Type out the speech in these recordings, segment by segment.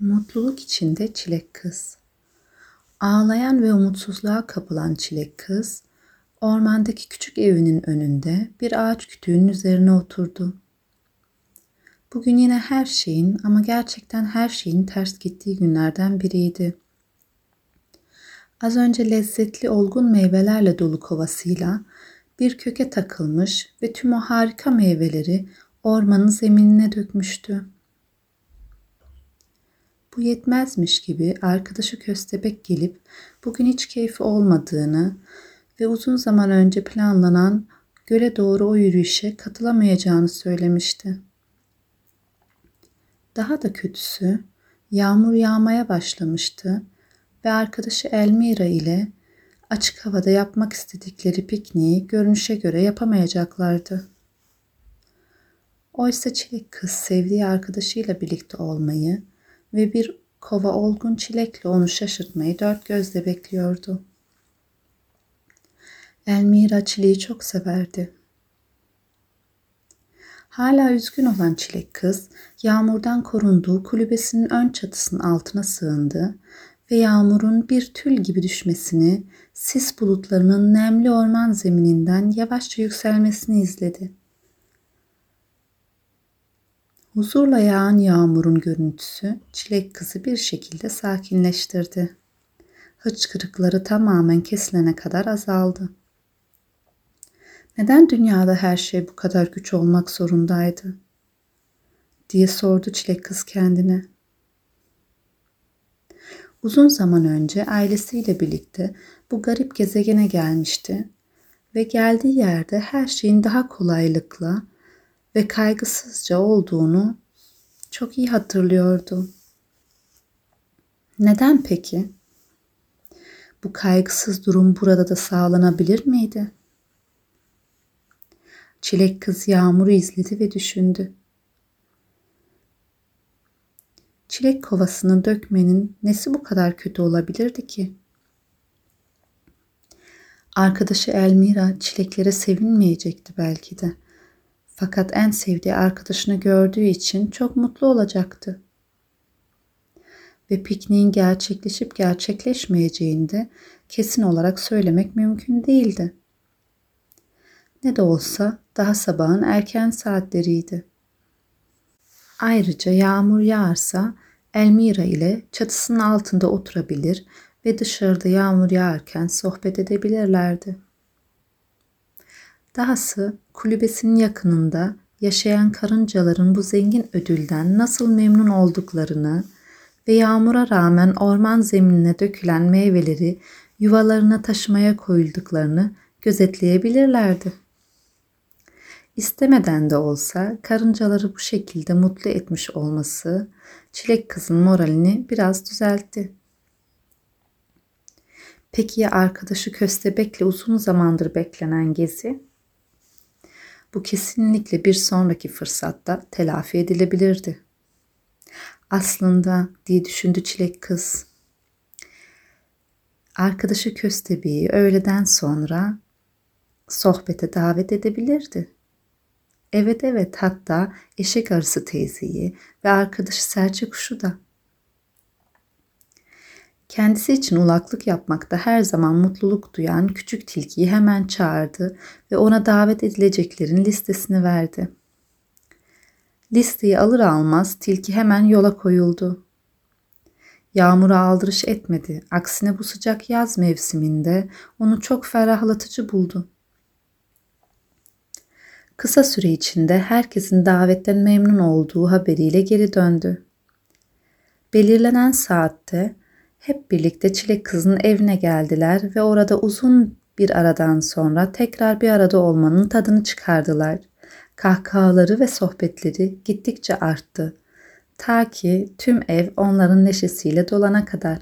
Mutluluk içinde çilek kız. Ağlayan ve umutsuzluğa kapılan çilek kız, ormandaki küçük evinin önünde bir ağaç kütüğünün üzerine oturdu. Bugün yine her şeyin ama gerçekten her şeyin ters gittiği günlerden biriydi. Az önce lezzetli olgun meyvelerle dolu kovasıyla bir köke takılmış ve tüm o harika meyveleri ormanın zeminine dökmüştü. Bu yetmezmiş gibi arkadaşı Köstebek gelip bugün hiç keyfi olmadığını ve uzun zaman önce planlanan göle doğru o yürüyüşe katılamayacağını söylemişti. Daha da kötüsü, yağmur yağmaya başlamıştı ve arkadaşı Elmira ile açık havada yapmak istedikleri pikniği görünüşe göre yapamayacaklardı. Oysa çilek kız sevdiği arkadaşıyla birlikte olmayı ve bir kova olgun çilekle onu şaşırtmayı dört gözle bekliyordu. Elmira çileği çok severdi. Hala üzgün olan çilek kız, yağmurdan korunduğu kulübesinin ön çatısının altına sığındı ve yağmurun bir tül gibi düşmesini, sis bulutlarının nemli orman zemininden yavaşça yükselmesini izledi. Huzurla yağan yağmurun görüntüsü çilek kızı bir şekilde sakinleştirdi. Hıçkırıkları tamamen kesilene kadar azaldı. Neden dünyada her şey bu kadar güç olmak zorundaydı? Diye sordu çilek kız kendine. Uzun zaman önce ailesiyle birlikte bu garip gezegene gelmişti ve geldiği yerde her şeyin daha kolaylıkla ve kaygısızca olduğunu çok iyi hatırlıyordu. Neden peki? Bu kaygısız durum burada da sağlanabilir miydi? Çilek kız yağmuru izledi ve düşündü. Çilek kovasını dökmenin nesi bu kadar kötü olabilirdi ki? Arkadaşı Elmira çileklere sevinmeyecekti belki de. Fakat en sevdiği arkadaşını gördüğü için çok mutlu olacaktı. Ve pikniğin gerçekleşip gerçekleşmeyeceğini de kesin olarak söylemek mümkün değildi. Ne de olsa daha sabahın erken saatleriydi. Ayrıca yağmur yağarsa Elmira ile çatısının altında oturabilir ve dışarıda yağmur yağarken sohbet edebilirlerdi. Dahası kulübesinin yakınında yaşayan karıncaların bu zengin ödülden nasıl memnun olduklarını ve yağmura rağmen orman zeminine dökülen meyveleri yuvalarına taşımaya koyulduklarını gözetleyebilirlerdi. İstemeden de olsa karıncaları bu şekilde mutlu etmiş olması çilek kızın moralini biraz düzeltti. Peki ya arkadaşı Köstebek'le uzun zamandır beklenen gezi? Bu kesinlikle bir sonraki fırsatta telafi edilebilirdi. Aslında diye düşündü çilek kız. Arkadaşı Köstebek'i öğleden sonra sohbete davet edebilirdi. Evet, hatta eşek arısı teyzeyi ve arkadaşı serçe kuşu da. Kendisi için ulaklık yapmakta her zaman mutluluk duyan küçük tilkiyi hemen çağırdı ve ona davet edileceklerin listesini verdi. Listeyi alır almaz tilki hemen yola koyuldu. Yağmura aldırış etmedi. Aksine bu sıcak yaz mevsiminde onu çok ferahlatıcı buldu. Kısa süre içinde herkesin davetten memnun olduğu haberiyle geri döndü. Belirlenen saatte hep birlikte çilek kızın evine geldiler ve orada uzun bir aradan sonra tekrar bir arada olmanın tadını çıkardılar. Kahkahaları ve sohbetleri gittikçe arttı. Ta ki tüm ev onların neşesiyle dolana kadar.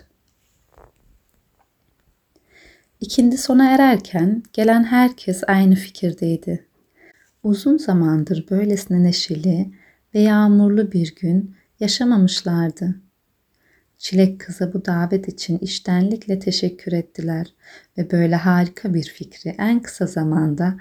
İkindi sona ererken gelen herkes aynı fikirdeydi. Uzun zamandır böylesine neşeli ve yağmurlu bir gün yaşamamışlardı. Çilek kıza bu davet için içtenlikle teşekkür ettiler ve böyle harika bir fikri en kısa zamanda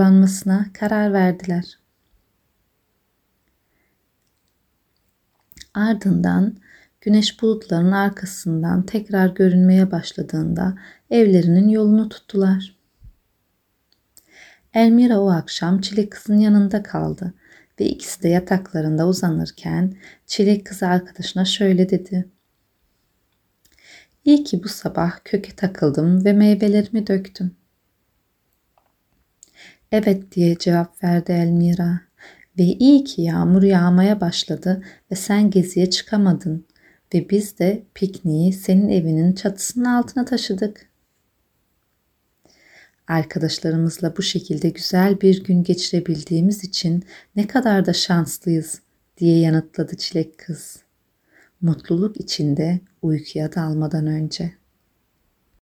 tekrarlanmasına karar verdiler. Ardından güneş bulutların arkasından tekrar görünmeye başladığında evlerinin yolunu tuttular. Elmira o akşam Çilek Kız'ın yanında kaldı ve ikisi de yataklarında uzanırken Çilek Kız arkadaşına şöyle dedi. İyi ki bu sabah köke takıldım ve meyvelerimi döktüm. Evet diye cevap verdi Elmira. Ve iyi ki yağmur yağmaya başladı ve sen geziye çıkamadın ve biz de pikniği senin evinin çatısının altına taşıdık. Arkadaşlarımızla bu şekilde güzel bir gün geçirebildiğimiz için ne kadar da şanslıyız diye yanıtladı Çilek Kız. Mutluluk içinde uykuya dalmadan önce.